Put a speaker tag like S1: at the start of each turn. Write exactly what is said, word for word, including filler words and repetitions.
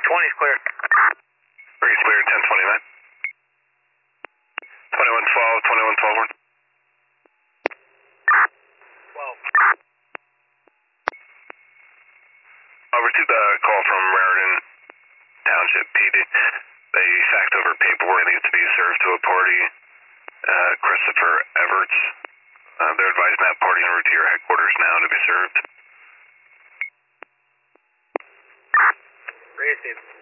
S1: twenty is clear.
S2: Breeze clear, ten twenty-nine. twenty-one twelve, twenty-one twelve.
S1: twelve.
S2: I received a call from Raritan Township P D. They faxed over paperwork that needs to be served to a party, uh, Christopher Everts. Uh, they're advising that party over to your headquarters now to be served.
S1: Received.